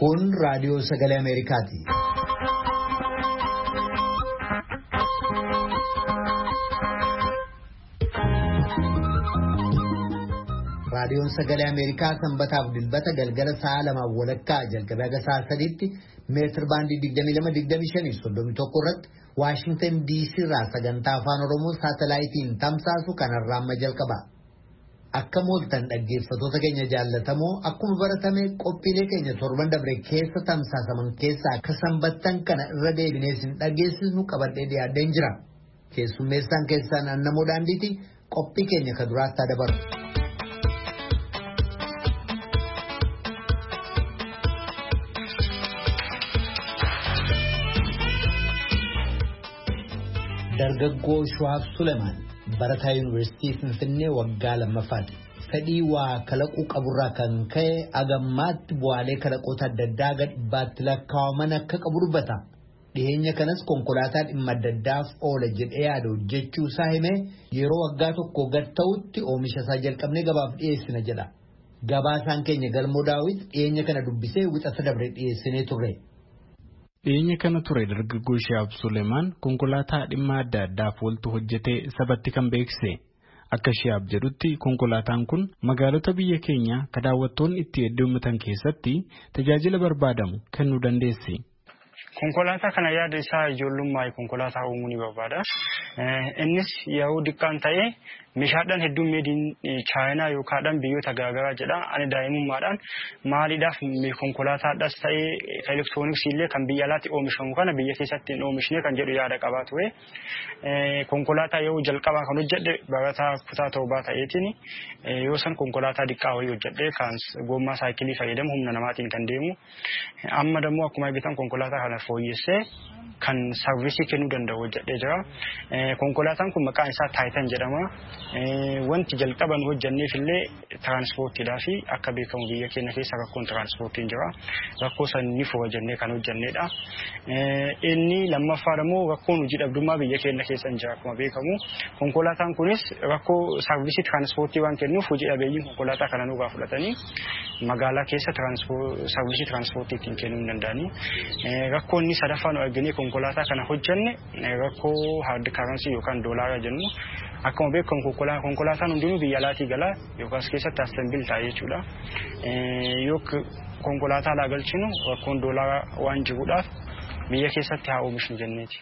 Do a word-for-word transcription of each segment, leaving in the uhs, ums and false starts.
Kun raadiyoo sagalee Ameerikaati. Raadiyoon sagalee Ameerikaa sanbataaf dilbata galgala sa'a lama walakkaa jalqabee haga sa'a sadiitti meetir baandii digdamii lama digdamii shanii soddomii tokko irratti Waashingtan D C irraa sagantaa afaan Oromoo saatalaayitiin tamsaasu kanarraa amma jalqaba. Akka mooltan dhaggeeffatoota keenya jaallatamoo akkuma baratame qophiilee keenya torban dabre keessa tamsaasaman keessaa akka sanbattan kana irra deebinee sin dhageessisnu qabadhee dhiyaadheen jira. Keessummeessaan keessaan annamoo daandiiti qophii keenya ka duraatti dabaru. Dargaggoo Shuhaab Suleemaan barataa yuunivarsiitii Finfinnee waggaa lammaffaati. Fedhii waa kalaquu qaburraa kan ka'e agammaatti bu'aalee kalaqoota adda addaa gad dhibbaatti lakkaa'aman akka qabu dubbata. Dhiyeenya kanas konkolaataa dhimma adda addaaf oola jedhee yaada hojjechuu isaa himee yeroo waggaa tokko gad ta'utti oomisha isaa jalqabnee gabaaf dhiyeessina jedha. Gabaasaan keenya Galmoo Daawit dhiyeenya kana dubbisee wixata dabre dhiyeessinee turre. Dhiyeenya kana ture dargaggoo Shuhaab Suleemaan konkolaataa dhimma adda addaaf ooltu hojjetee sabatti kan beekse. Akka Shuhaab jedhutti konkolaataan kun magaalota biyya keenya ka daawwattoonni itti heddummatan keessatti tajaajila barbaadamu kennuu dandeessi. Konkolaataa kana yaada isaa ijoollummaa konkolaataa uumuu ni barbaada. Innis yeroo diqqaan ta'ee meeshaadhaan hedduun meediin Chaayinaa yookaan biyyoota garaagaraa jedha. Ani daa'imummaadhaan maaliidhaaf konkolaataadhaas ta'ee elektirooniksii illee kan biyya alaatti oomishamu kana biyya keessatti hin oomishne kan jedhu yaada qabaa ture. Konkolaataa yeroo jalqabaa kan hojjedhe barataa kutaa torbaa ta'eetiin yoo san konkolaataa diqqaa wayii hojjedhe kan gommaa saayikilii fayyadamu humna namaatiin kan deemu. Amma dammoo akkuma argitan konkolaataa kana fooyyessee kan sarvisii kennuu danda'u hojjedhee jira. Konkolaataan kun maqaan isaa Taayitan jedhama. Wanti jalqaban hojjenneef illee tiraanspoortiidhaa fi akka beekamu biyya keenya keessa rakkoon tiraanspoortiin jira. Rakkoo san ni fura jennee kan hojjennedha. Inni lammaffaa immoo rakkoon hojii dhabdummaa biyya keenya keessa hin jira akkuma beekamu. Konkolaataan kunis rakkoo sarvisii tiraanspoortii waan kennuuf hojii dhabeeyyiin konkolaataa kana nurraa fudhatanii magaalaa keessa sarvisii tiraanspoortii ittiin kennuu hin danda'anii. Rakkoon inni sadaffaan arginee konkolaataa kana hojjenne rakkoo hard currency yookaan doolaara jennu. Akkuma beekamu konkolaataan hundinuu biyya alaatii gala yookaas keessatti assembil ta'a jechuudha. Yoo konkolaataa alaa galchinu rakkoon doolaara waan jiruudhaaf biyya keessatti haa oomishnu jenneeti.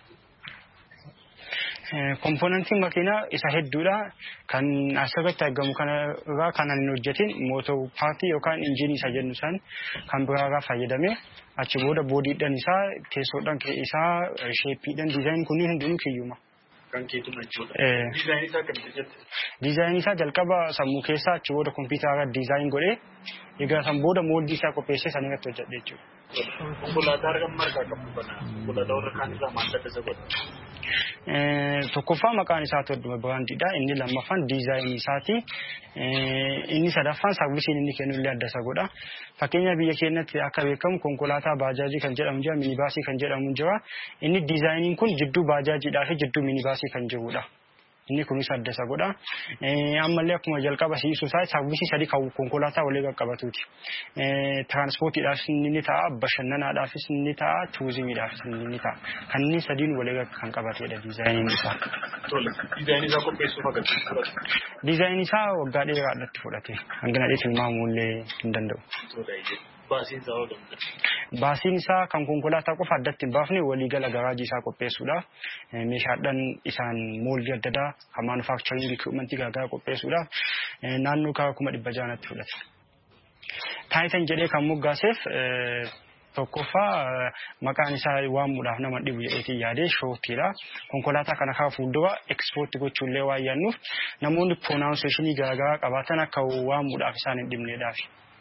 Kompoonantiin makiinaa isa hedduudha. Kan asirratti argamu kanarraa kan hin hojjetin mootor paartii yookaan injiinii isa jennu san kan biraarraa fayyadamee achi booda boodiidhaan isaa teessoodhaan isaa sheeppiidhaan diizaayin kunniin hundinuu kiyyuma. Kan keetu jechuudha. Diizaayin isaa akkamitti jette? Diizaayin isaa jalqaba sammuu keessaa achi booda kompiitara diizaayin godhee egaa san booda mooldii isaa qopheessee san irratti hojjedhe jechuudha. Konkolaataa argamu margaa qabu kana konkolaataa warra kaan irraa maal adda isa godha? Tokkoffaa maqaan isaa toduma biraandiidha. Inni lammaffaan diizaayin isaati. Inni sadaffaan sarvisiin inni kennu illee adda isa godha. Fakkeenya biyya keenyatti akka beekamu konkolaataa baajaajii kan jedhamu jira, minibaasii kan jedhamu jira. Inni diizaayiniin kun jidduu baajaajiidhaa fi jidduu minibaasii kan jirudha. Inni kunis adda isa godha. Ammallee akkuma jalqaba si'isuu isaa sarvisii sadii kan konkolaataa walii qaqqabatuuti. Tiraanspoortiidhaafis ni ta'a, bashannanaadhaafis ni ta'a, turizimiidhaafis ni ta'a. Kanneen sadiin walii kan qabatedha diizaayiniin isaa. Tole. Diizaayin isaa qopheessuuf akkamitti fudhate? Diizaayin isaa waggaa dheeraadhaatti fudhate. Hangana dheetti tilmaamuu illee hin danda'u. Baasiin isaa hoo Baasiin isaa kan konkolaataa qofa addatti hin baafne waliigala garaajii isaa qopheessuudhaaf meeshaadhaan isaan mooldii adda addaa kan maanufaaktcharing ikwiipmentii garaagaraa qopheessuudhaaf naannoo karaa kuma dhibba jaanatti fudhate. Taayitan jedhee kan moggaaseef tokkoffaa maqaan isaa waamuudhaaf nama dhibu jedheetiin yaadee shoottiidha. Konkolaataa kana karaa fuuldura ekspoortii gochuullee waan yaadnuuf namoonni pronaawnseeshinii garaagaraa qabaatan akka waamuudhaaf isaan hin dhibneedhaaf.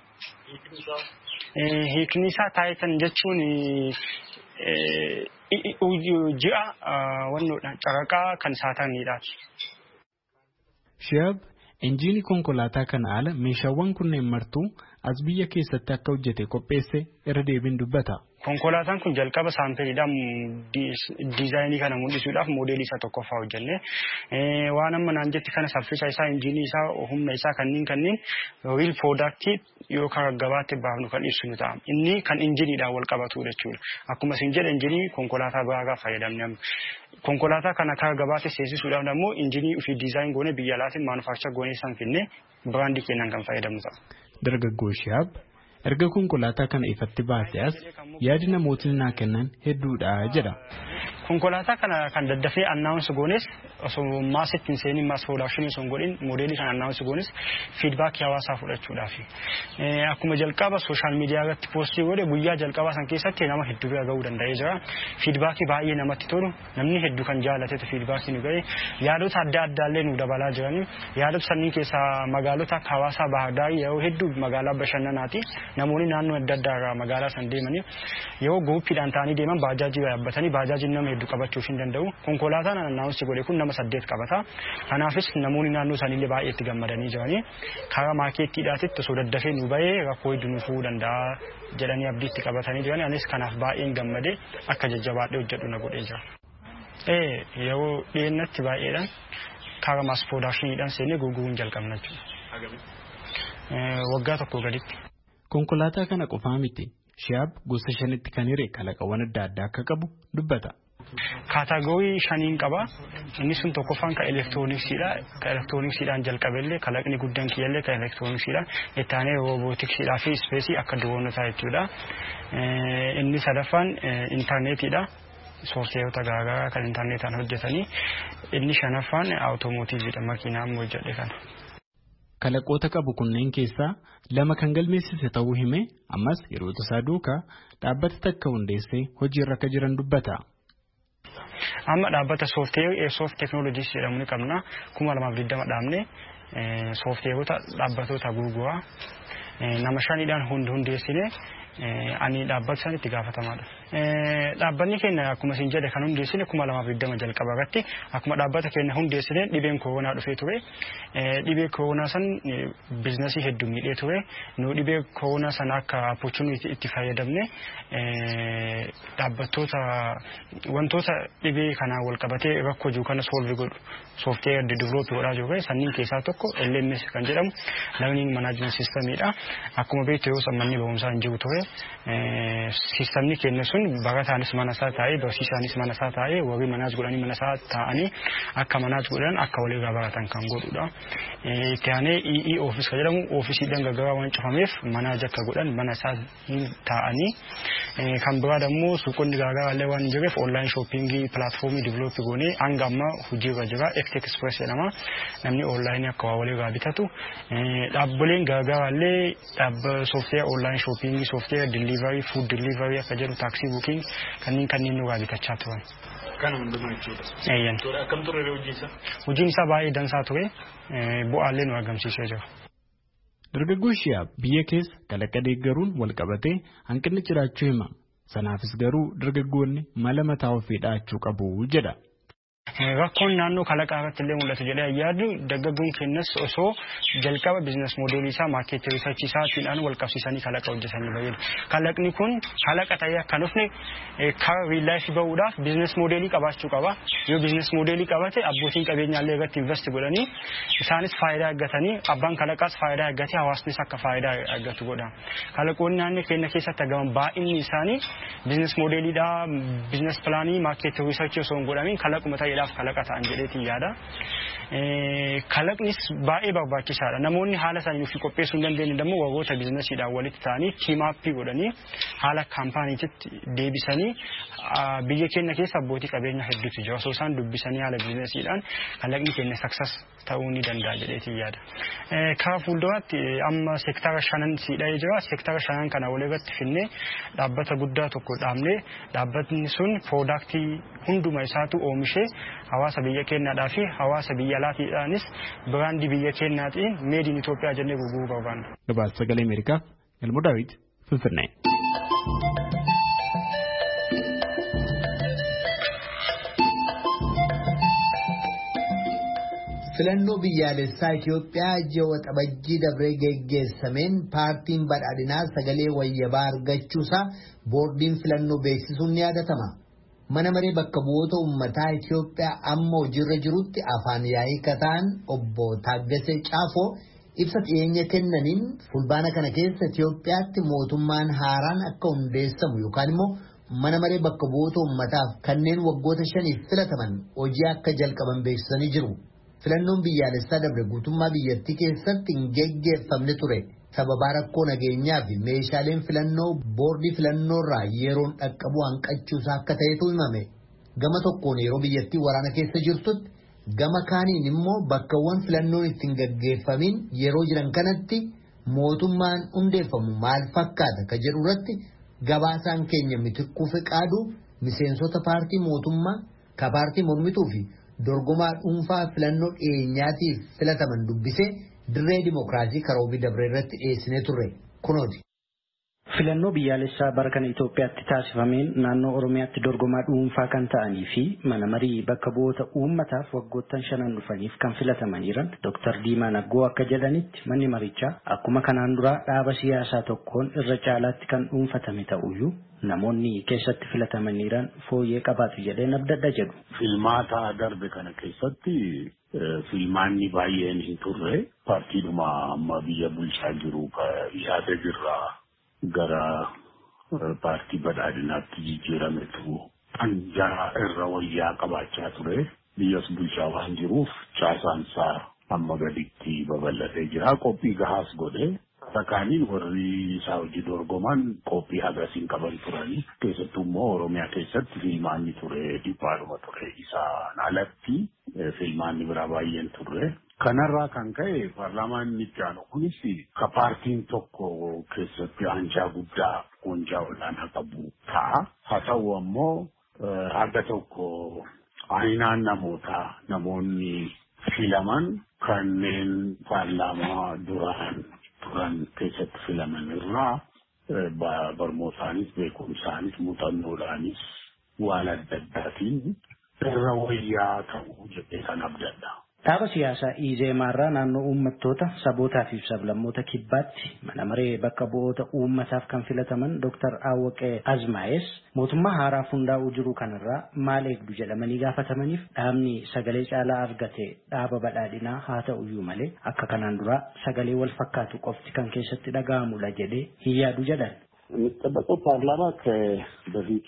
Hiikni isaa Taayitan jechuun ji'a wannoodhaan caraqaa kan saatarniidhaati. Shuhaab Injiinii konkolaataa kana ala meeshaawwan kunneen martuu as biyya keessatti akka hojjete qopheesse irra deebiin dubbata. Konkolaataan kun jalqaba saampeeliidhaan diizaayinii kana mul'isuudhaaf moodeelii isaa tokkoffaa hojjenne. Waan amma naan jetti kana saffisa isaa, injiinii isaa, humna isaa kanneen kanneen riil poodaaktii yookaan gabaatti baafnu kan ibsinu ta'a. Inni kan injiiniidhaan wal qabatu jechuudha. Akkuma isin jedhe injiinii konkolaataa biraa fayyadamne. Konkolaataa kana karaa gabaatti seensisuudhaaf immoo injiinii ofii diizaayin goone biyya alaatiin maanufaakchar goone san finne biraandii keenyaan kan fayyadamnu ta'a. Dargaggoo Shihaab erga konkolaataa kana ifatti baasee as yaadi namootni naa kennan hedduudha jedha. Konkolaataa kana kan daddafee annaawunsi goones osoo maasitti hin seenin maas production sun godhin moodeelii kan annaawunsi goones fiidbaakii hawaasaa fudhachuudhaaf. Akkuma jalqaba sooshaal miidiyaa irratti poostii godhe guyyaa jalqabaa san keessatti nama hedduu bira gahuu danda'ee jira. Fiidbaakii baay'ee namatti tolu namni hedduu kan jaalatetu fiidbaakii nu gahe yaadota adda addaallee nu dabalaa jirani. Yaadota sanniin keessaa magaalota akka hawaasaa Baahirdaar yeroo hedduu magaalaa bashannanaati. Namoonni naannoo adda addaa magaalaa san deemanii yeroo guuppiidhaan ta'anii deeman baajaajii yaabbatanii baajaajiin nama hedduu qabachuuf hin danda'u. Konkolaataan annaawunsi godhe kun nama saddeet qabata. Kanaafis namoonni naannoo isaaniillee baay'ee itti gammadanii jiranii karaa maarkeettiidhaatitti osoo daddafee nu bahee rakkoo hedduu nu furuu danda'a jedhanii abdiitti qabatanii jiran. Anis kanaaf baay'een gammadee akka jajjabaadhee hojjedhu na godhee jira. Ee yeroo dhiyeennatti baay'eedhaan karaa maas production seenee gurguruun jalqabna jechuudha. Waggaa tokko gaditti. Konkolaataa kana qofaa miti. Shihaab gosa shanitti kan hiree kalaqawwan adda addaa akka qabu dubbata. Kaatagoorii shaniin qaba. Inni sun tokkoffaan kan elektirooniksiidha. Kan elektirooniksiidhaan jalqabellee kalaqni guddaan kiyyallee kan elektirooniksiidha. Itti aanee roobootiksiidhaa fi ispeesii akka duroonotaa jechuudha. Inni sadaffaan intarneetiidha. Soofteerota garaagaraa kan intarneetaan hojjetanii. Inni shanaffaan awutoomotiiviidha. Makiinaa ammoo hojjedhe kana. Kalaqoota qabu kunneen keessaa lama kan galmeessise ta'uu hime ammas yeroo tasaa duukaa dhaabbata takka hundeessee hojiirra akka jiran dubbata. Amma dhaabbata soofteerii Airsoft Technologies jedhamu ni qabna. kuma lamaaf digdama dhaabne soofteerota dhaabbatoota gurguraa nama shaniidhaan hundeessine ani dhaabbata san itti gaafatamaadha. Dhaabbanni keenya akkuma isin jedhe kan hundeessine kuma lamaaf digdama jalqaba irratti akkuma dhaabbata keenya hundeessine dhibeen koronaa dhufee ture. Dhibee koronaa san biizinasii hedduu miidhee ture. Nu dhibee koronaa sana akka opportunity itti fayyadamne dhaabbattoota wantoota dhibee kanaan wal qabatee rakkoo jiru kana solve godhu soofteer develop godhaa jiru. Sanniin keessaa tokko L M S kan jedhamu learning management systemidha. Akkuma beektu yoo sammanni barumsaa hin jiru ture. Sistemni keenya sun barataanis mana isaa taa'ee barsiisaanis mana isaa taa'ee warri manaas godhanii mana isaa taa'anii akka manaas godhan akka walii baratan kan godhudha. Itti aanee E E office kan jedhamu ofiisiidhaan gargaaraa waan cufameef manaas akka godhan mana isaa taa'anii kan biraa immoo suuqonni garaagaraallee waan hin jirreef online shopping platformii develop goonee hanga amma hojiirra jira. F T Express jedhama. Namni online akka waa walii bitatu. Dhaabbileen garaagaraallee dhaabba software online shopping software delivery food delivery akka jedhu taxi booking kanneen kanneen nu bitachaa turan. Kana hundumaa jechuudha. Eeyyan. Akkam ture hojiin isaa? Hojiin isaa baay'ee dansaa ture. Bu'aallee nu argamsiisee jira. Dargaggoo Shihaab biyya keessa kalaqa deeggaruun wal qabatee hanqinni jiraachuu hima. Sanaafis garuu dargaggoonni mala mataa ofii dhaachuu qabu jedha. Rakkoon naannoo kalaqaa irratti illee mul'atu jedhee yaadu dargaggoon keenyas osoo jalqaba biizines moodeelii isaa maarkeetii riisarchii isaatiidhaan wal qabsiisanii kalaqa hojjetanii bayyadu. Kalaqni kun kalaqa ta'ee akka dhufne karaa riil laayifii bahuudhaaf biizines moodeelii qabaachuu qaba. Yoo biizines moodeelii qabate abbootiin qabeenyaallee irratti invest godhanii isaanis faayidaa argatanii abbaan kalaqaas faayidaa argatee hawaasnis akka faayidaa argatu godha. Kalaqoonni naannoo keenya keessatti argaman baay'inni isaanii biizines moodeeliidhaa biizines pilaanii maarkeetii riisarchii osoo hin godhamin kalaquma ta'eedhaaf kalaqa ta'an jedheetiin yaada. Kalaqnis baay'ee barbaachisaadha. Namoonni haala isaanii ofii qopheessuu hin dandeenye immoo warroota biizinasiidhaan walitti ta'anii tiimaappii godhanii haala kaampaaniititti deebisanii biyya keenya keessa abbootii qabeenyaa hedduutu jira. Osoo isaan dubbisanii haala biizinasiidhaan kalaqni keenya success ta'uu ni danda'a jedheetiin yaada. Karaa fuulduraatti amma seektara shanan siidhee jira. Seektara shanan kana walirratti finnee dhaabbata guddaa tokko dhaabnee dhaabbatni sun piroodaaktii hunduma isaatu oomishee hawaasa biyya keenyaadhaa fi hawaasa biyya alaatiidhaanis biraandii biyya keenyaatiin made in Itoophiyaa jennee gurguruu barbaanna. Gabaasa sagalee Ameerikaa Galmoo Daawit Finfinnee. filannoo biyyaalessaa Itoophiyaa ji'a waxabajjii dabree geggeessameen paartiin badhaadhinaa sagalee wayyabaa argachuusaa boordiin filannoo beeksisuun ni yaadatama. Mana maree bakka bu'oota uummataa Itoophiyaa amma hojiirra jirutti afaan yaa'ii kataan obbo Taaggasee Caafoo ibsa dhiyeenya kennaniin fulbaana kana keessa Itoophiyaatti mootummaan haaraan akka hundeessamu yookaan immoo mana maree bakka bu'oota uummataaf kanneen waggoota shaniif filataman hojii akka jalqaban beeksisanii jiru. Filannoon biyyaalessaa dabre guutummaa biyyattii keessatti hin geggeeffamne ture. Sababa rakkoo nageenyaa fi meeshaaleen filannoo boordii filannoorraa yeroon dhaqqabu hanqachuusaa akka ta'etu himame. Gama tokkoon yeroo biyyattii waraana keessa jirtutti gama kaaniin immoo bakkawwan filannoon ittiin gaggeeffamin yeroo jiran kanatti mootummaan hundeeffamu maal fakkaata ka jedhu irratti gabaasaan keenya Mitikkuu Fiqaaduu miseensota paartii mootummaa ka paartii mormituu fi dorgomaa dhuunfaa filannoo dhiyeenyaatiif filataman dubbisee dirree dimokiraasii karoobii dabree irratti dhiyeessinee turre kunooti. Filannoo biyyaalessaa bara kana Itoophiyaatti taasifameen naannoo Oromiyaatti dorgomaa dhuunfaa kan ta'anii fi mana marii bakka bu'oota uummataaf waggoottan shanan dhufaniif kan filataman jiran Dooktar Diimaa Naggoo akka jedhanitti manni marichaa akkuma kanaan dura dhaaba siyaasaa tokkoon irra caalaatti kan dhuunfatame ta'uyyuu namoonni keessatti filataman jiran fooyyee qabaatu jedheen abdadha jedhu. Filmaata darbe kana keessatti filmaanni baay'een hin turre paartiidhuma amma biyya bulchaa jiru yaada jirraa gara paartii badhaadhinaatti jijjiirametu kan jara irra wayyaa qabaachaa ture biyyas bulchaa waan jiruuf caasaansaa amma gaditti babal'atee jira qophii gahaas godhe Takkaaniin warri isaa hojii dorgoman qophii hagasiin qaban turanii keessattuu immoo Oromiyaa keessatti filmaanni ture dhiphaadhuma ture isaan alatti filmaanni biraa baay'een ture. Kanarraa kan ka'e paarlaamaan itti aanu kunis ka paartiin tokko keessatti aancaa guddaa qoonjaa olaanaa qabu ta'a. Haa ta'u ammoo haga tokko aynaan namoota namoonni filaman kanneen paarlaamaa duraan turan keessatti filaman irraa barmootaanis beekumsaanis muuxannoodhaanis waan adda addaatiin irra wayyaa ta'uu jedhee kan abdadha. Dhaaba siyaasaa Izeemaarraa naannoo uummattoota sabootaa fi sablammoota kibbaatti mana maree bakka bu'oota uummataaf kan filataman Dooktar Awwaqee Azmaayes mootummaa haaraa hundaa'uu jiru kanarraa maal eegdu jedhamanii gaafatamaniif dhaabni sagalee caalaa argate dhaaba badhaadhinaa haa ta'uyyuu malee akka kanaan dura sagalee wal fakkaatu qofti kan keessatti dhaga'amudha jedhee hin yaadu jedhan. የሚጠበቀው ፓርላማ ከበፊቱ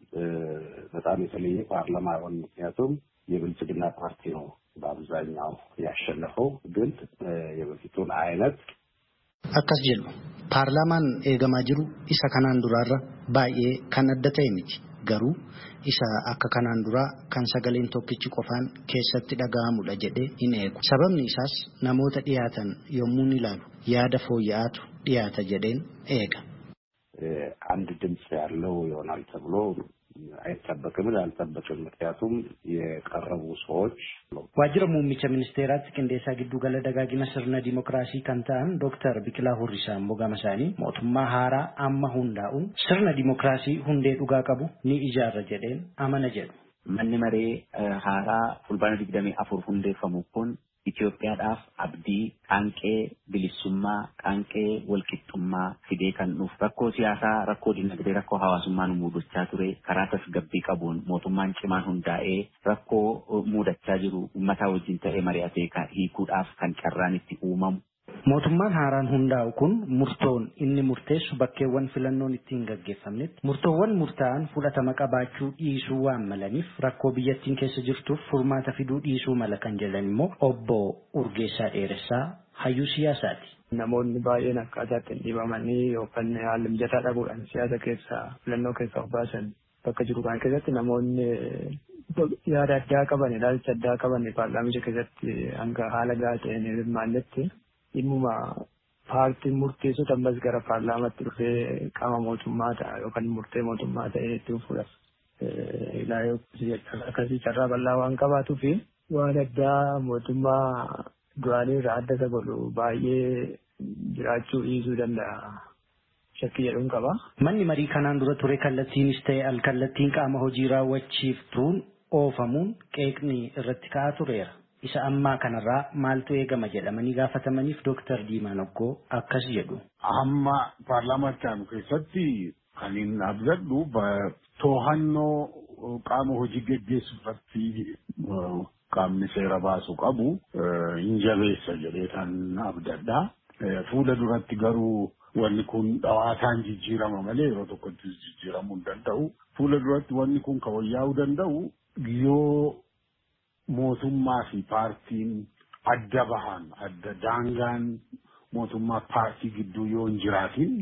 በጣም የተለየ ፓርላማ ይሆን ምክንያቱም የብልጽግና ፓርቲ ነው በአብዛኛው ያሸነፈው ግን የበፊቱን አይነት akkas jedhu paarlaamaan eegamaa jiru isa kanaan duraarra baay'ee kan adda ta'e miti garuu isa akka kanaan duraa kan sagaleen tokkichi qofaan keessatti dhaga'amudha jedhee hin eegu sababni isaas namoota dhiyaatan yommuu ilaalu yaada fooyya'aatu dhiyaata jedheen eega. አንድ ድምጽ ያለው ይሆናል ተብሎ አይጠበቅም አልጠበቅም ምክንያቱም የቀረቡ ሰዎች ዋጅረ ሙሚቻ ሚኒስቴራት ቅንዴሳ ግዱ ገለ ደጋጊና ስርነ ዲሞክራሲ ካንታን ዶክተር ቢቅላ ሁሪሳ ሞጋመሳኒ ሞቱማ ሃራ አማ ሁንዳኡን ስርነ ዲሞክራሲ ሁንዴ ዱጋ ቀቡ ኒ ኢጃረ ጀዴን አመነ ጀዱ manni maree haaraa fulbaana digdamii afur hundeeffamuun Itoophiyaadhaaf abdii qaanqee bilisummaa qaanqee walqixxummaa fidee kan dhufu rakkoo siyaasaa rakkoo dinagdee rakkoo hawaasummaa nu mudachaa ture karaa tasgabbii qabuun mootummaan cimaan hundaa'ee rakkoo mudachaa jiru uummataa wajjin ta'ee mari'atee hiikuudhaaf kan carraan itti uumamu. mootummaan haaraan hundaa'u kun murtoon inni murteessu bakkeewwan filannoon ittiin gaggeeffamnetti murtoowwan murtaa'an fudhatama qabaachuu dhiisuu waan malaniif rakkoo biyyattiin keessa jirtuuf furmaata fiduu dhiisuu mala kan jedhan immoo obbo Urgeessaa Dheeressaa hayyuu siyaasaati. Namoonni baay'een akkaataatti dhibamanii yookaan haala mijataa dhabuudhaan siyaasa keessaa filannoo keessaa of baasan bakka jiru kan keessatti namoonni yaada addaa qaban ilaalcha addaa qaban paarlaamicha keessatti hanga haala gahaa ta'een hirmaannetti dhimma paartiin murteessota ammas gara paarlaamaatti dhufee qaama mootummaa ta'a yookaan murtee mootummaa ta'ee itti fuudhas ilaalee akkasii carraa bal'aa waan qabaatuu fi waan addaa mootummaa duraanii irraa adda isa godhu baay'ee jiraachuu dhiisuu danda'a. Shakkii jedhuun qaba. Manni marii kanaan dura ture kallattiinis ta'e al-kallattiin qaama hojii raawwachiiftuun oofamuun qeeqni irratti ka'aa tureera. isa ammaa kanarraa maaltu eegama jedhamanii gaafatamaniif Dooktar Diimaan Oggoo akkas jedhu. Amma paarlaamaatti aanu keessatti kan inni abdadhu to'annoo qaama hojii geggeessu irratti qaamni seera baasu qabu hin jabeessa jedhee kan abdadha. Fuula duratti garuu wanni kun dhawaataan jijjiirama malee yeroo tokkotti jijjiiramuu hin danda'u. Fuula duratti wanni kun kan wayyaa'uu danda'u yoo mootummaa fi paartiin adda bahan adda daangaan mootummaa paartii gidduu yoo hin jiraatin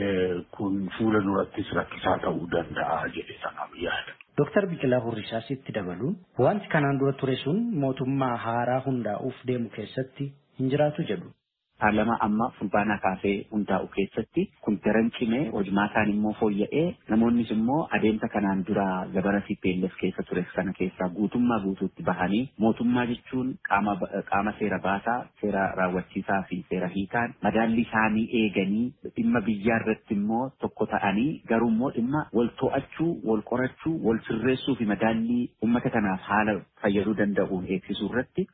kun fuula durattis rakkisaa ta'uu danda'a jedhee sanaaf yaada. Dooktar Biqilaa Hurrisaas itti dabaluun wanti kanaan dura ture sun mootummaa haaraa hundaa'uuf deemu keessatti hin jiraatu jedhu. Paarlaamaa amma fulbaanaa kaasee hundaa'u keessatti kun daran cimee hojimaataan immoo fooyya'ee namoonnis immoo adeemsa kanaan dura gabara C P L F keessa ture kana keessaa guutummaa guutuutti bahanii mootummaa jechuun qaama qaama seera baasaa seera raawwachiisaa fi seera hiikaan madaalli isaanii eeganii dhimma biyyaa irratti immoo tokko ta'anii garuu immoo dhimma wal to'achuu wal qorachuu wal sirreessuu fi madaalli uummata kanaaf haala fayyaduu danda'uun eegsisuu irratti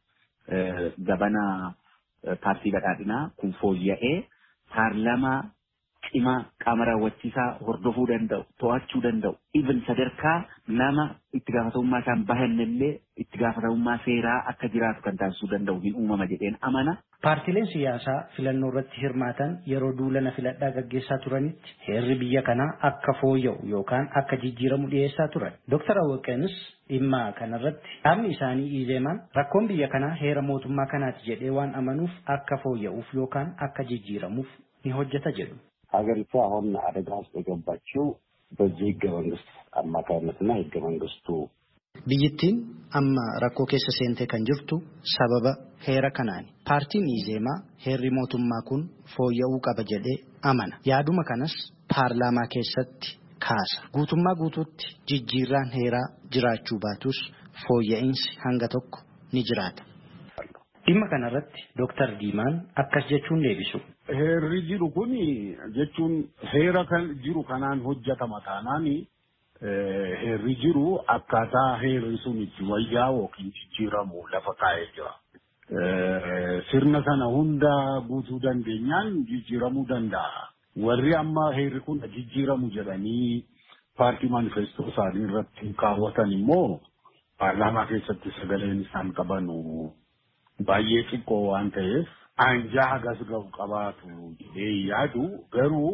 gabana paartii badhaadhinaa kun fooyya'ee paarlaamaa cimaa qaama raawwachiisaa hordofuu danda'u to'achuu danda'u even sadarkaa nama itti gaafatamummaa isaan bahannillee itti gaafatamummaa seeraa akka jiraatu kan taasisuu danda'u hin uumama jedheen amana. Paartileen siyaasaa filannoo irratti hirmaatan yeroo duulana filadhaa gaggeessaa turanitti heerri biyya kanaa akka fooyya'u yookaan akka jijjiiramu dhiyeessaa turan. Dooktar Awwaqeenis dhimma kanarratti dhaabni isaanii Izeemaan rakkoon biyya kanaa heera mootummaa kanaati jedhee waan amanuuf akka fooyya'uuf yookaan akka jijjiiramuuf ni hojjeta jedhu. ሀገሪቷ አሁን አደጋ ውስጥ የገባችው በዚህ ህገ መንግስት አማካይነትና ህገ መንግስቱ biyyittiin amma rakkoo keessa seentee kan jirtu sababa heera kanaani. Paartiin Izeemaa heerri mootummaa kun fooyya'uu qaba jedhee amana. Yaaduma kanas paarlaamaa keessatti kaasa. Guutummaa guutuutti jijjiirraan heeraa jiraachuu baatus fooyya'insi hanga tokko ni jiraata. Dhimma kanarratti Dooktar Diimaan akkas jechuun deebisu. Heerri jiru kun jechuun heera kan jiru kanaan hojjetama taanaani heerri jiru akkaataa heerri sun itti wayyaa'u yookiin jijjiiramu lafa kaa'ee jira. Sirna sana hunda guutuu dandeenyaan jijjiiramuu danda'a. Warri amma heerri kun jijjiiramu jedhanii paartii maanifestoo isaanii irratti kaawwatan immoo paarlaamaa keessatti sagaleen isaan qabanu baay'ee xiqqoo waan ta'eef anjaa hagas ga'u qabaatu jedhee yaadu garuu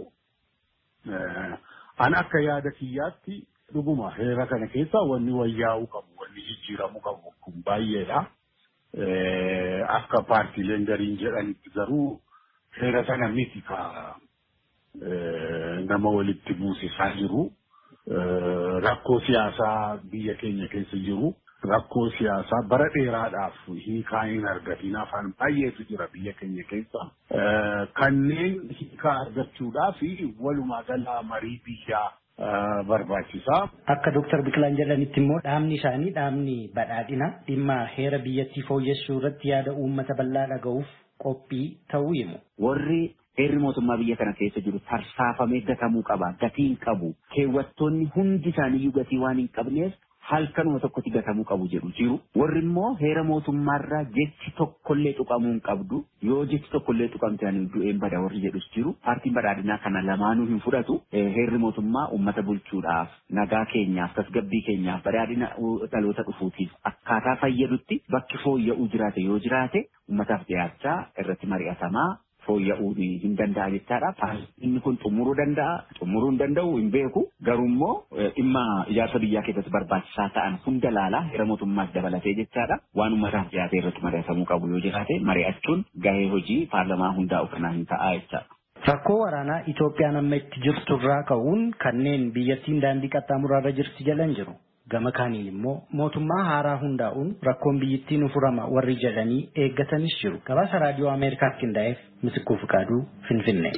an akka yaada kiyyaatti dhuguma heera kana keessa wanni wayyaa'uu qabu wanni jijjiiramuu qabu kun baay'eedha. Akka paartiileen gariin jedhanitti garuu heera sana miti ka nama walitti buusisaa jiru rakkoo siyaasaa biyya keenya keessa jiru. Rakkoo siyaasaa bara dheeraadhaaf hiikaa hin argatiin afaan baay'eetu jira biyya keenya keessa. Kanneen hiikaa argachuudhaaf walumaa gala marii biyyaa barbaachisaa. Akka Dooktar Biqilaan jedhanitti immoo dhaabni isaanii dhaabni badhaadhina dhimma heera biyyattii fooyyessuu irratti yaada uummata bal'aa dhaga'uuf qophii ta'uu himu. Warri heerri mootummaa biyya kana keessa jiru tarsaafamee gatamuu qaba. Gatii hin qabu. Keewwattoonni hundi isaaniiyyuu gatii waan hin qabneef halkanuma tokkotti gatamuu qabu jedhu jiru. Warri immoo heera mootummaarraa jechi tokkollee tuqamuu hin qabdu. Yoo jechi tokkollee tuqamte ani du'een bada warri jedhus jiru. Paartiin badhaadhinaa kana lamaanuu hin fudhatu. Heerri mootummaa uummata bulchuudhaaf, nagaa keenyaaf, tasgabbii keenyaaf, badhaadhina dhaloota dhufuutiif akkaataa fayyadutti bakki fooyya'uu jiraate yoo jiraate uummataaf dhiyaachaa irratti mari'atamaa fooyya'uu hin danda'a jechaadha. Inni kun xumuruu danda'a, xumuruu hin danda'u hin beeku. Garuu immoo dhimma ijaarsa biyyaa keessatti barbaachisaa ta'an hunda laalaa heera mootummaas dabalatee jechaadha. Waan uummataaf dhiyaate irratti mari'atamuu qabu yoo jiraate mari'achuun gahee hojii paarlamaa hundaa'u kanaa hin ta'a jechaadha. Rakkoo waraanaa Itoophiyaan amma itti jirturraa ka'uun kanneen biyyattiin daandii qaxxaamuraarra jirti jedhan jiru. Gama kaaniin immoo mootummaa haaraa hundaa'uun rakkoon biyyattiin furama warri jedhanii eeggatanis jiru. Gabaasa raadiyoo Ameerikaaf qindaa'eef Misikuu Fiqaaduu Finfinnee.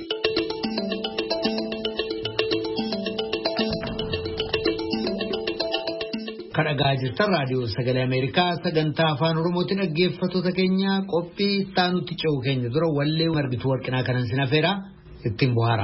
Kan dhagaa jirtan raadiyoo sagalee Ameerikaa sagantaa afaan Oromootiin dhaggeeffattoota keenya qophii itti ce'u keenya dura wallee margituu warqinaa kanan sin affeera ittiin bohaara.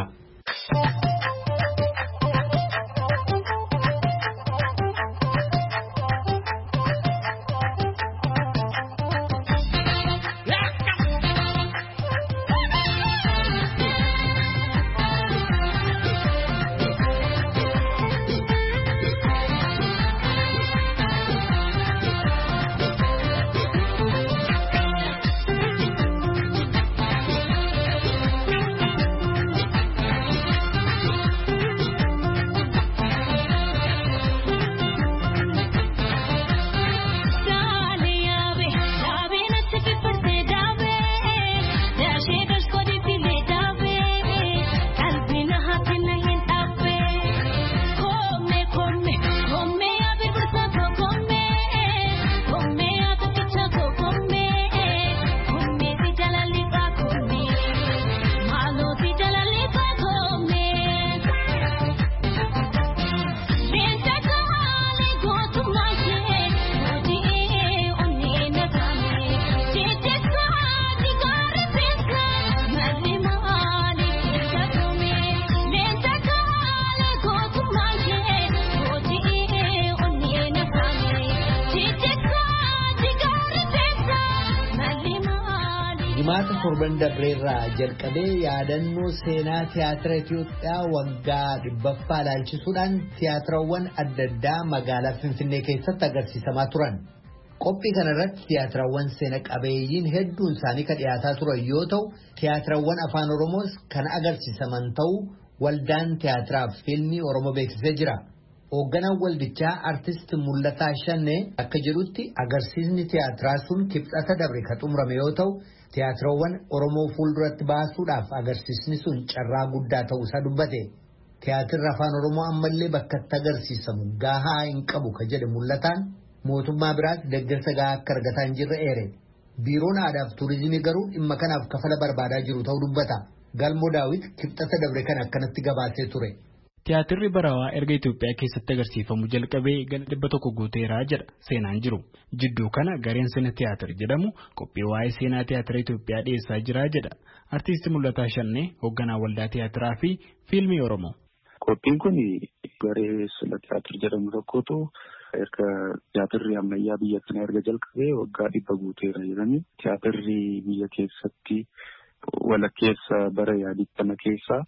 Jimaata torban dabreerraa jalqabee yaadannoo seenaa tiyaatira Itoophiyaa waggaa dhibbaffaa ilaalchisuudhaan tiyaatirowwan adda addaa magaalaa Finfinnee keessatti agarsiisamaa turan. Qophii kanarratti tiyaatirowwan seena qabeeyyiin hedduun isaanii kan dhiyaataa turan yoo ta'u, tiyaatirowwan afaan Oromoos kan agarsiisaman ta'uu waldaan tiyaatiraaf fiilmii Oromoo beeksisee jira. Hoogganaan waldichaa Artist Mul'ataa Shannee akka jedhutti agarsiisni tiyaatiraa sun kibxata dabre kan xumurame yoo ta'u, tiyaatirowwan Oromoo fuulduratti baasuudhaaf agarsiisni sun carraa guddaa ta'uu isaa dubbate. Tiyaatirri afaan Oromoo ammallee bakka itti agarsiisamu gahaa hin qabu kan jedhe Mul'ataan mootummaa biraas deeggarsa gahaa akka argataa hin jirre eere. Biiroon Aadaa fi Turizimii garuu dhimma kanaaf kafala barbaadaa jiru ta'uu dubbata. Galmoo Daawit kibxata dabre kan akkanatti gabaasee ture. Tiyaatirri barawaa erga Itoophiyaa keessatti agarsiifamu jalqabee gana dhibba tokko guuteeraa jedha seenaan jiru. Jidduu kana gareen Sena Tiyaatir jedhamu qophii waa'ee seenaa tiyaatira Itoophiyaa dhiyeessaa jira jedha. Artiist Mul'ataa Shannee hoogganaa waldaa tiyaatiraa fi fiilmii Oromoo. Qophiin kun garee Sena Tiyaatir jedhamu tokkotu erga tiyaatirri ammayyaa biyya kana erga jalqabee waggaa dhibba guuteera jedhanii tiyaatirri biyya keessatti walakkeessa bara yaadii kana keessaa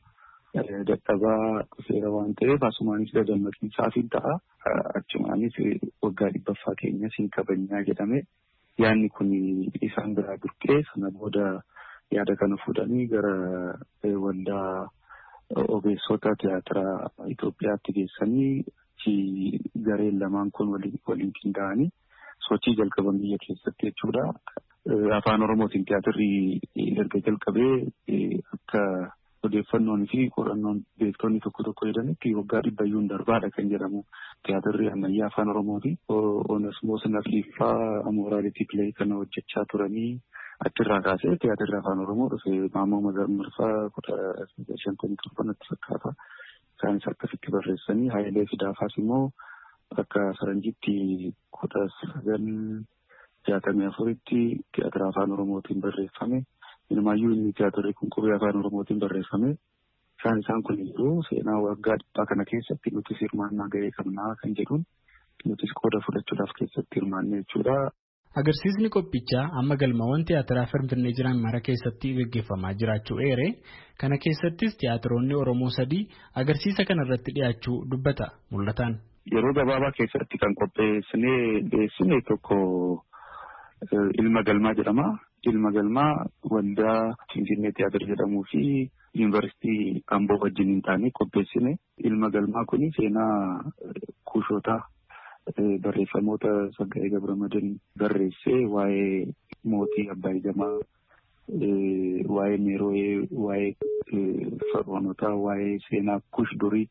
dadhabaa dhufeera waan ta'eef asumaanis dadammaqiinsaaf hin ta'a. Achumaanis waggaa dhibbaffaa keenyas hin kabajnaa jedhame. Yaadni kun isaan biraa durqee sana booda yaada kana fuudhanii gara waldaa ogeessota tiyaatira Itoophiyaatti geessanii gareen lamaan kun waliin qindaa'anii sochii jalqaban biyya keessatti jechuudha. Afaan Oromootiin tiyaatirri erga jalqabee akka odeeffannoon fi qorannoon beektonni tokko tokko jedhanitti waggaa dhibbayyuun darbaadha kan jedhamu tiyaatirri ammayyaa afaan Oromooti. Onesmoos Nafliifaa Amooraalitii Pilee kana hojjechaa turanii achirraa kaasee tiyaatirri afaan Oromoo dhufe Maammoo Mazammarfaa kudha shantamii torbanatti fakkaata. Isaanis akkasitti barreessanii Hayilee Fidaafaas immoo akka faranjiitti kudha sagal jaatamii afuritti tiyaatira afaan Oromootiin barreeffame. Ilmaayyuu inni tiyaatirri kun qubee afaan Oromootiin barreeffame. Isaan isaan kun iyyuu seenaa waggaa dhibbaa kana keessatti nutis hirmaannaa ga'ee qabnaa kan jedhuun nutis qooda fudhachuudhaaf keessatti hirmaannee jechuudha. Agarsiisni qophichaa amma galmawwan tiyaatiraa Finfinnee jiran mara keessatti gaggeeffamaa jiraachuu eere. Kana keessattis tiyaatiroonni Oromoo sadii agarsiisa kana irratti dhiyaachuu dubbata Mul'ataan. Yeroo gabaabaa keessatti kan qopheessinee dhiyeessine tokko Ilma Galmaa jedhama. Ilma Galmaa waldaa Finfinnee Tiyaatir jedhamuu fi Yuunivarsiitii Amboo wajjin hin taane qopheessine. Ilma Galmaa kun seenaa kuushootaa barreeffamoota Saggaayee Gabramadan barreessee waa'ee mootii Abbaay Gamaa, waa'ee Meeroo'ee, waa'ee Faroonotaa, waa'ee seenaa kuush durii,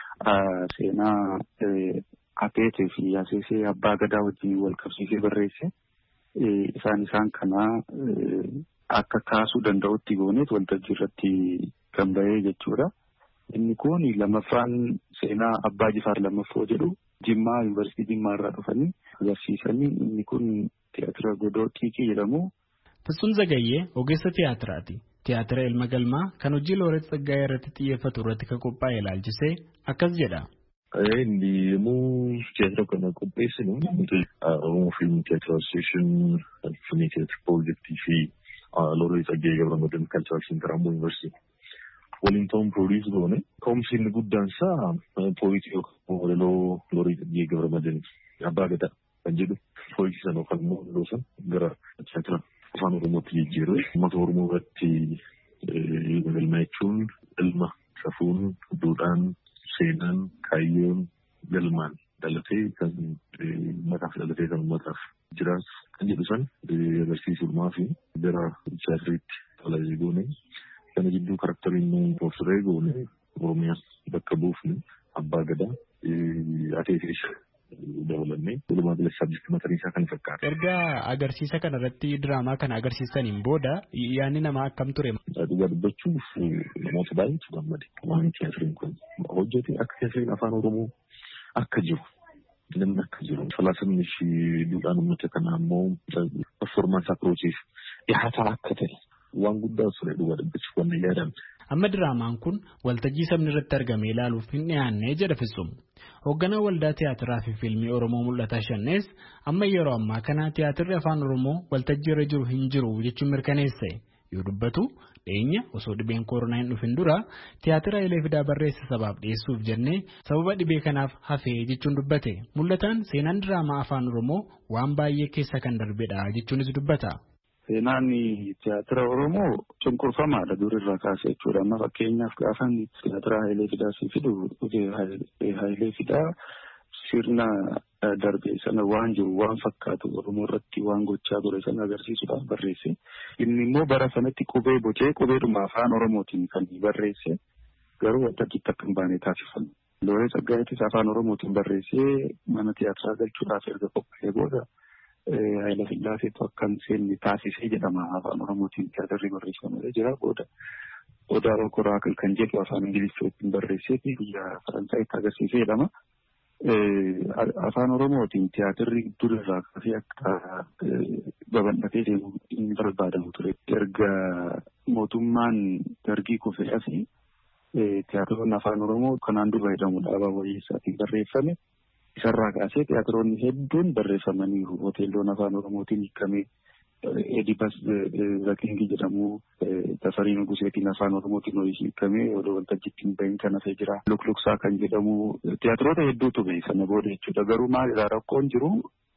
seenaa Ateetee fi Yaasesee Abbaa Gadaa wajjin wal qabsiisee barreesse. Isaan isaan kana akka kaasuu danda'utti gooneet waltajjii irratti kan bahee jechuudha. Inni kun lamaffaan seenaa Abbaa Jifaar Lammaffoo jedhu Jimmaa Yuunivarsiitii Jimmaa irraa dhufanii agarsiisanii inni kun tiyaatira Godoo Xiiqii jedhamu. Fitsuun Zagayyee ogeessa tiyaatiraati. Tiyaatira Ilma Galmaa kan hojii Looret Tsaggaayee irratti xiyyeeffatu irratti kan qophaa'e ilaalchisee akkas jedha. Inni immoo tiyaatira kana qopheessinu Oromoo Fiilmii Tiyaatira Asooseeshin Finfinnee Tiyaatira Piroojeektii fi Looret Tsaggaayee Gabramadan Kalcharal Seentar Amboo Yuunivarsiitii waliin ta'uun piroodiis goone. Ka'umsi inni guddaan isaa pooyitii yookaan walaloo Looret Tsaggaayee Gabramadan Abbaa Gadaa kan jedhu pooyitii sana yookaan immoo walaloo sana gara tiyaatira afaan Oromootti jijjiirre uummata Oromoo irratti galma jechuun ilma safuun duudhaan seenaan kaayyoon galmaan dhalatee kan ummataaf dhalatee kan ummataaf jiraatu kan jedhu san agarsiisuudhumaa fi gara tiyaatiriitti talaajii goone kana jidduu karaktariin poortiree goone Oromiyaa bakka buufne Abbaa Gadaa Ateetees dabalannee walumaa galatti sabjektii mataan isaa kan fakkaata. Erga agarsiisa kana irratti diraamaa kana agarsiisaniin booda yaadni namaa akkam ture? Dhugaa dubbachuuf namoota baay'eetu gammade. Waan tiyaatiriin kun hojjete akka tiyaatiriin afaan Oromoo akka jiru namni akka jiru falaasamni fi duudhaan uummata kanaa immoo performance approachiif dhiyaataa akka ta'e waan guddaa ture dhugaa dubbachuuf waan yaadame. Amma diraamaan kun waltajjii sabni irratti argamee ilaaluuf hin dhiyaannee jedha Fitsuun. Hoogganaa waldaa tiyaatiraa fi fiilmii Oromoo Mul'ataa Shannees amma yeroo ammaa kana tiyaatirri afaan Oromoo waltajjii irra jiru hin jiru jechuun mirkaneesse. yoo dubbatu dhiyeenya osoo dhibeen koronaa hin dhufin dura tiyaatira Hailee Fidaa barreesse sabaaf dhiyeessuuf jennee sababa dhibee kanaaf hafee jechuun dubbate. Mul'ataan seenaan diraamaa afaan Oromoo waan baay'ee keessa kan darbedha jechuunis dubbata. Seenaan tiyaatira Oromoo cunqurfamaadha durirraa kaasee jechuudha. Amma fakkeenyaaf gaafan tiyaatira Hailee Fidaa si fidu Hailee Fidaa sirna darbee sana waan jiru waan fakkaatu Oromoo irratti waan gochaa ture sana agarsiisuudhaaf barreesse. Inni immoo bara sanatti qubee bocee qubeedhuma afaan Oromootiin kan barreesse garuu waltajjiitti akka hin baane taasifame. Looreet Tsaggaayettis afaan Oromootiin barreessee mana tiyaatiraa galchuudhaaf erga qophaa'ee booda Haayila Sillaaseetu akka hin seenne taasisee jedhama afaan Oromootiin tiyaatirri barreeffamee jira. Booda Odaa Rokoraakil kan jedhu afaan Ingiliffaatiin barreessee fi biyya Faransaayitti agarsiisee jedhama. Afaan Oromootiin tiyaatirri durirraa kaasee akka babal'atee deemu hin barbaadamu ture. Erga mootummaan dargii kufee asii tiyaatiroonni afaan Oromoo kanaan dura jedhamu dhaabaa wayyeessaatiin barreeffame. Isarraa kaasee tiyaatiroonni hedduun barreeffamaniiru. Hoteelonni afaan Oromootiin hiikamee Edibas Zakingii jedhamu Tafarii Nuguseetiin afaan Oromootiin hiikamee odoo waltajjiitti hin bahin kan hafee jira. Lukluksaa kan jedhamu tiyaatiroota hedduutu bahe sana booda jechuudha. Garuu maalirraa rakkoon jiru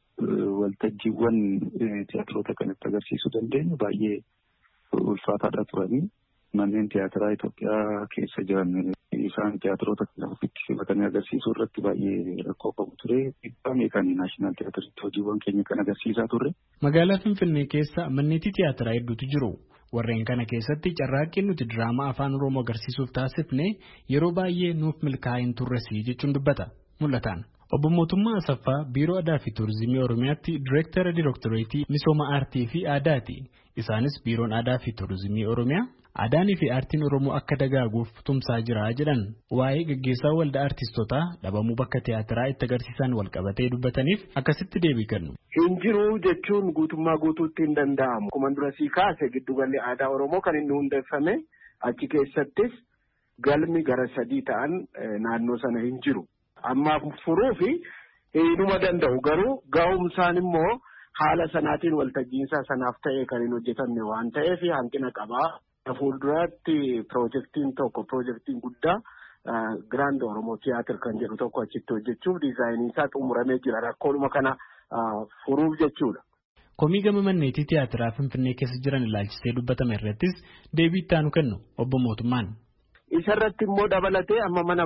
waltajjiiwwan tiyaatiroota kanatti agarsiisuu dandeenyu baay'ee ulfaataadha turanii. Manneen tiyaatiraa Itoophiyaa keessa jiran isaan tiyaatiroota kana ofitti simatanii agarsiisuu irratti baay'ee rakkoo qabu ture. Dhiibbaa meeqanii naashinaal tiyaatiritti hojiiwwan keenya kan agarsiisaa turre. Magaalaa Finfinnee keessa manneetii tiyaatiraa hedduutu jiru. Warreen kana keessatti carraaqqiin nuti diraamaa afaan Oromoo agarsiisuuf taasifne yeroo baay'ee nuuf milkaa'aa hin turresii jechuun dubbata. Mul'ataan. Obbo Mootummaa Asaffaa Biiroo Aadaa fi Turizimii Oromiyaatti Direektara Direektoreetii Misooma Aartii fi Aadaati. Isaanis Biiroon Aadaa fi Turizimii Oromiyaa aadaanii fi aartiin Oromoo akka dagaaguuf tumsaa jira jedhan. Waa'ee gaggeessaa waldaa aartistotaa dhabamuu bakka tiyaatiraa itti agarsiisan walqabatee dubbataniif akkasitti deebii kennu. Hin jiru jechuun guutummaa guutuutti hin danda'amu. Akkuma dura sii kaase giddugalli aadaa Oromoo kan inni hundeeffame achi keessattis galmi gara sadii ta'an naannoo sana hin jiru. Ammaaf furuu fi hidhuma danda'u garuu ga'umsaan immoo haala sanaatiin waltajjiinsaa sanaaf ta'ee kan hin hojjetamne waan ta'eef hanqina qabaa. Fuulduraatti piroojektiin tokko piroojektiin guddaa Giraand Oromoo Tiyaatir kan jedhu tokko achitti hojjechuuf diizaayinii isaa xumuramee jira. Rakkoodhuma kana furuuf jechuudha. Komii gama manneetii tiyaatiraa Finfinnee keessa jiran ilaalchisee dubbatame irrattis deebii itti aanu kennu obbo Mootummaan. Isarratti immoo dabalatee amma mana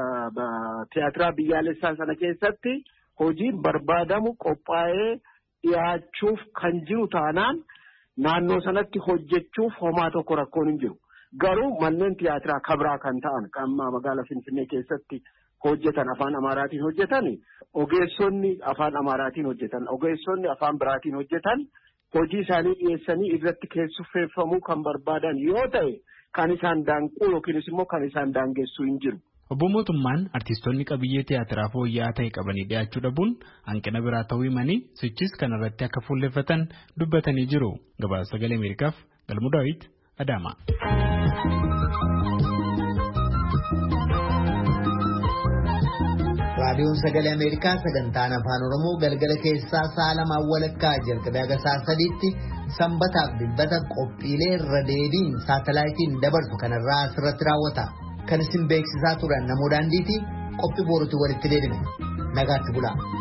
tiyaatiraa biyyaalessaa sana keessatti hojiin barbaadamu qophaa'ee dhiyaachuuf kan jiru taanaan naannoo sanatti hojjechuuf homaa tokko rakkoon hin jiru. Garuu manneen tiyaatiraa kabraa kan ta'an kan magaalaa Finfinnee keessatti hojjetan afaan Amaaraatiin hojjetan ogeessonni afaan Amaaraatiin hojjetan ogeessonni afaan biraatiin hojjetan hojii isaanii dhiyeessanii irratti keessuffeeffamuu kan barbaadan yoo ta'e kan isaan daanquu yookiinis immoo kan isaan daangessuu hin jiru. Obbo Mootummaan artistoonni qabiyyee tiyaatiraa fooyya'aa ta'e qabanii dhiyaachuu dhabuun hanqina biraa ta'uu himanii sichis kanarratti akka fuulleffatan dubbatanii jiru. Gabaasa Sagalee Ameerikaaf Galmuu Daawit Adaama. Raadiyoon Sagalee Ameerikaa sagantaan afaan Oromoo galgala keessaa sa'a lamaan walakkaa jalqabee haga sa'a sadiitti sanbataaf dilbata qophiilee irra deebiin saatalaayitiin dabarsu kanarraa asirratti raawwata. Kan isin beeksisaa turan namoo daandiiti qophii boruutti walitti deebina. Nagaatti bulaa.